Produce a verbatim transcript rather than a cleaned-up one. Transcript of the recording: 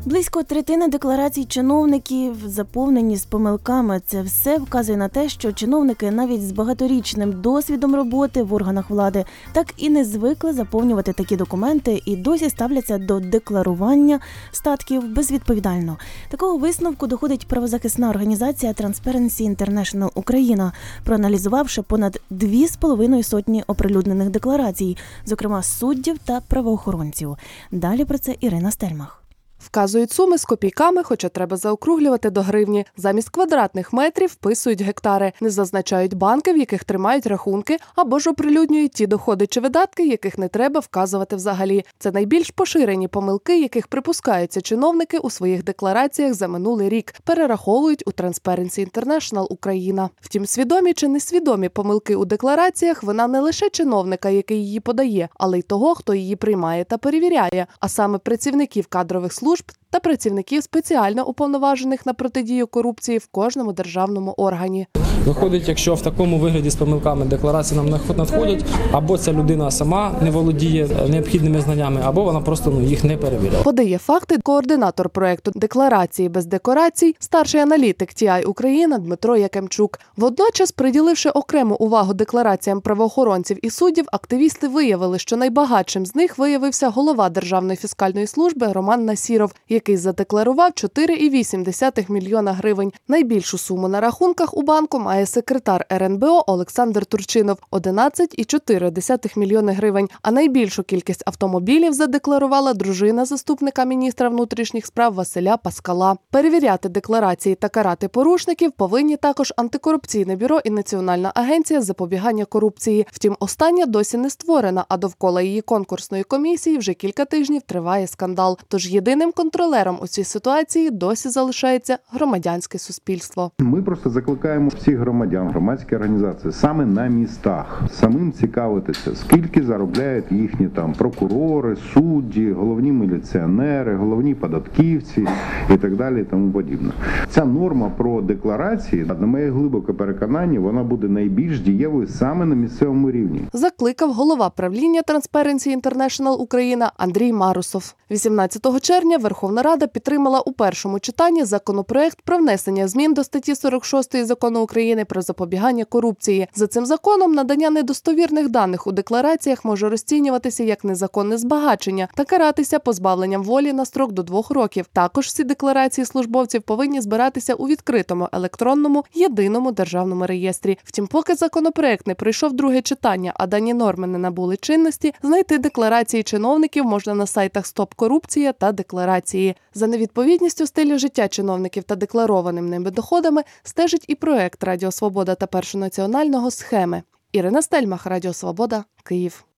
Близько третини декларацій чиновників заповнені з помилками. Це все вказує на те, що чиновники навіть з багаторічним досвідом роботи в органах влади так і не звикли заповнювати такі документи і досі ставляться до декларування статків безвідповідально. Такого висновку доходить правозахисна організація Transparency International Україна, проаналізувавши понад дві з половиною сотні оприлюднених декларацій, зокрема суддів та правоохоронців. Далі про це Ірина Стельмах. Вказують суми з копійками, хоча треба заокруглювати до гривні. Замість квадратних метрів вписують гектари. Не зазначають банки, в яких тримають рахунки, або ж оприлюднюють ті доходи чи видатки, яких не треба вказувати взагалі. Це найбільш поширені помилки, яких припускаються чиновники у своїх деклараціях за минулий рік, перераховують у Transparency International Україна. Втім, свідомі чи несвідомі помилки у деклараціях – вина не лише чиновника, який її подає, але й того, хто її приймає та перевіряє, а саме працівників кадрових служб та працівників спеціально уповноважених на протидію корупції в кожному державному органі. Виходить, якщо в такому вигляді з помилками декларації нам надходять, або ця людина сама не володіє необхідними знаннями, або вона просто ну, їх не перевіряє. Подає факти координатор проєкту «Декларації без декорацій», старший аналітик Ті Ай Україна Дмитро Якимчук. Водночас, приділивши окрему увагу деклараціям правоохоронців і суддів, активісти виявили, що найбагатшим з них виявився голова Державної фіскальної служби Роман Насіров, який задекларував чотири цілих вісім десятих мільйона гривень. Найбільшу суму на рахунках у банку має секретар Ер Ен Бе О Олександр Турчинов – одинадцять цілих чотири десятих мільйона гривень, а найбільшу кількість автомобілів задекларувала дружина заступника міністра внутрішніх справ Василя Паскала. Перевіряти декларації та карати порушників повинні також Антикорупційне бюро і Національна агенція з запобігання корупції. Втім, остання досі не створена, а довкола її конкурсної комісії вже кілька тижнів триває скандал. Тож єдиним контролером у цій ситуації досі залишається громадянське суспільство. Ми просто закликаємо всіх громадян, громадські організації саме на містах самим цікавитися, скільки заробляють їхні там прокурори, судді, головні міліціонери, головні податківці і так далі і тому подібне. Ця норма про декларації, на моє глибоке переконання, вона буде найбільш дієвою саме на місцевому рівні. Закликав голова правління Transparency International Україна Андрій Марусов. вісімнадцятого червня Верховна Рада підтримала у першому читанні законопроект про внесення змін до статті сорок шостої Закону України про запобігання корупції. За цим законом надання недостовірних даних у деклараціях може розцінюватися як незаконне збагачення та каратися позбавленням волі на строк до двох років. Також всі декларації службовців повинні збиратися у відкритому електронному єдиному державному реєстрі. Втім, поки законопроект не пройшов друге читання, а дані норми не набули чинності, знайти декларації чиновників можна на сайтах «Стоп корупція» та «Декларації». За невідповідністю стилю життя чиновників та декларованим ними доходами стежить і проект «Радіо Свобода» та Першого національного «Схеми». Ірина Стельмах, Радіо Свобода, Київ.